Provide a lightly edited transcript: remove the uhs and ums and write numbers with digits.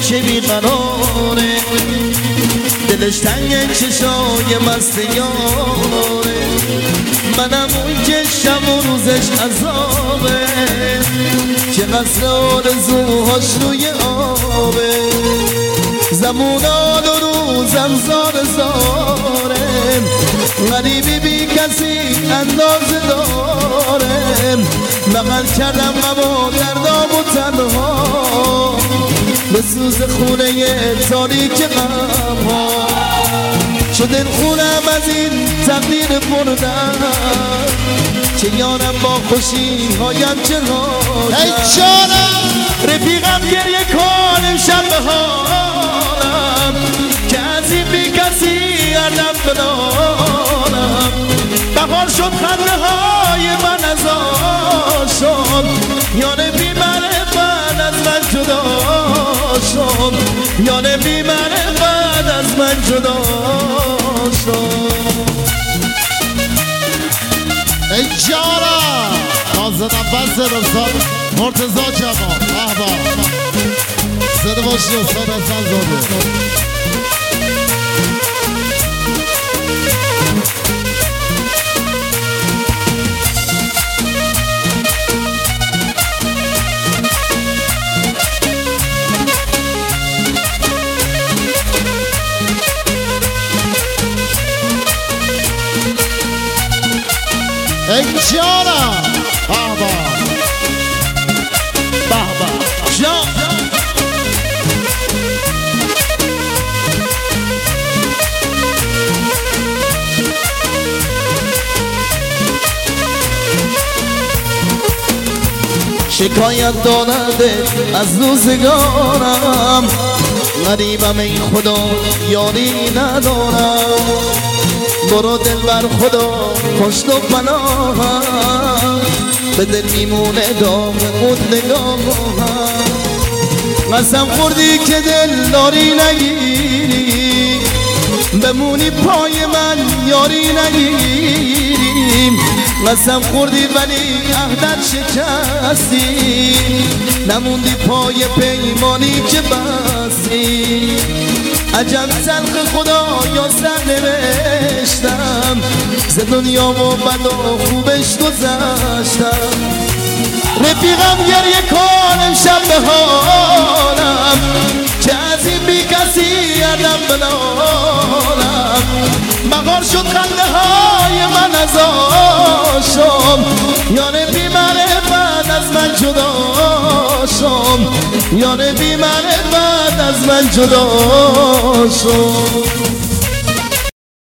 که بیقراره، دلش تنگ چشای مست یاره، منم اون که شب و روزش عذابه، که قصر آرزوهاش روی آبه، زمونان و روزم زار زاره، غریبی بی کسی اندازه داره، بغل کردم غم و دردام و تنها، به سوز خونه تاریک غم ها، شده خونم از این تقدیر بردن، که یارم با خوشی هایم چه رایم، ای جانم رفیقم گریه کن امشب به حالم، که از این بی کسی اردم بنالم، بهار شد خنده های من از آشم، یاره بی من بعد از من جدا شد، یاره بی من بعد از من جدا شد. ای جارا نازد عباس رسال مرتضی جوان احبا زده باشی استاد حسن زاده. ای جانم بابا بابا جان شکایت دارده از روزگارم، غریبم ای خدا یاری ندارم، برو دل بر خدا پشت و پناهم، به دل میمونه داغ اون نگاهم، قسم خوردی که دل داری نگیری، بمونی پای من یاری نگیری، قسم خوردی ولی عهدت شکستی، نموندی پای پیمانی که بستی، عجب سلخ خدا یا سر نوشتم، ز دنیا و بد و خوبش گذشتم، رفیقم گریه کن امشب به حالم، که از این بی کسی اردم بنالم، مغار شد خنده های من از آشم، یاره بی من بعد از من جدا شم، یاره بی من بعد از من جدا شم.